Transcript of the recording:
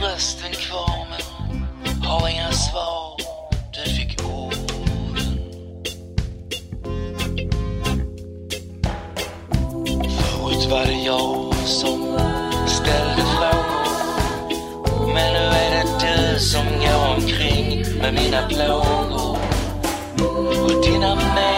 rösten kvar men har inga svar. Du fick orden. Förut var det jag som ställde frågor, men nu är det du som går omkring med mina plågor och dina